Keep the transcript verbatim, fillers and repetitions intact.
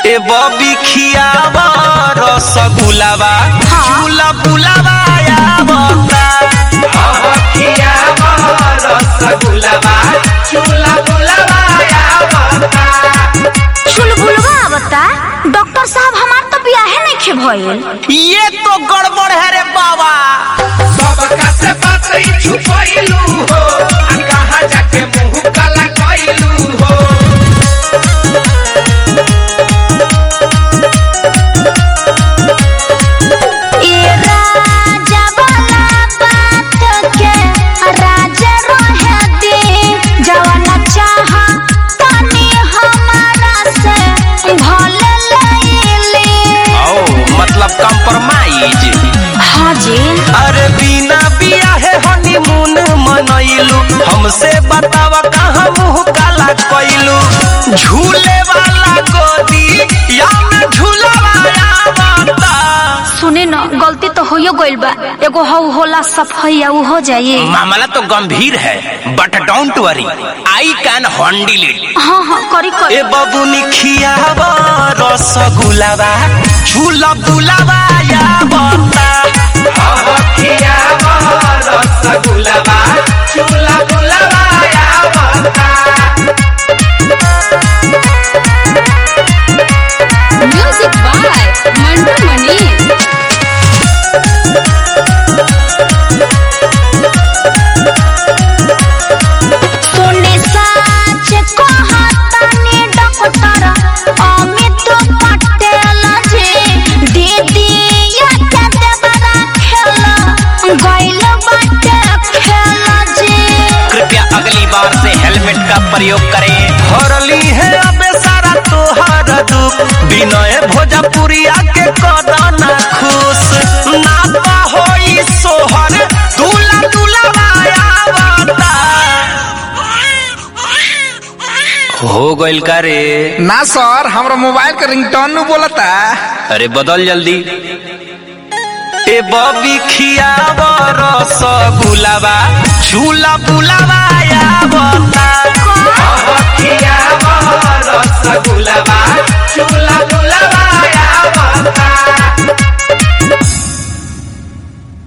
ए बबी खियावा रसगुलावा झूला बुलावा आवता खियावा रसगुलावा झूला बुलावा आवता चुलबुलवा आवता। डॉक्टर साहब हमार तो ब्याहे नहीं खे भइल। ये तो गड़बड़ है रे बाबा। सबका से बात ही छुपाइलू हो कहां जाके मुंह काला कइलू हो। हाँ जी। अरे बिना बियाहे हनीमून मनैलू हमसे बतावा कहाँ मुँह काला कइलू। झूले वाला गोदी या में झूलावा आवता। सुने न गलती तो होयो गइल बा। एगो हौ होला सफाई उ हो जाए। मामला तो गंभीर है but don't worry I can handle it. हाँ हाँ करी करी। ए बबुनी खियावा रसगुलावा झूला बुलावा आवता खियावा रसगुलावा झूला बुलावा आवता। Music by Mantu Mani. सुने सच कहतानी डॉक्टर अमित पटेल जी दीदी या के देवरा खेला गइल बाटे खेला जी। कृपया अगली बार से हेलमेट का प्रयोग करें। हरली है अब सारा तोहर दुख विनय भोजपुरिया के कदना खुश नाता होई सोहर दूला दूलावा आवता। हो गइल का रे? ना सर हमरा मोबाइल का रिंगटोन नु बोलता। अरे बदल जल्दी। ए बबी खियावा रसगुलावा झूला बुलावा आवता।